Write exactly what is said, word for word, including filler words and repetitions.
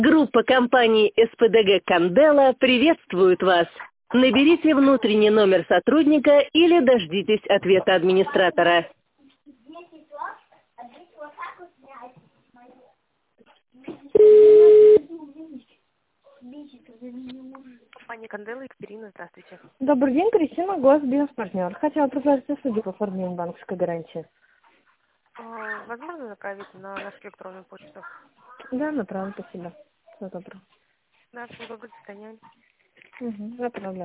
Группа компаний эс пэ дэ гэ «Кандела» приветствует вас. Наберите внутренний номер сотрудника или дождитесь ответа администратора. Компания «Кандела», Екатерина, здравствуйте. Добрый день, Кристина, Госбизнес-партнер. Хотела предложить услуги по оформлению банковской гарантии. А, Возможно направить на нашу электронную почту? Да, направлю, спасибо. Все добро. Да, всего доброго, до свидания. Угу, направлю.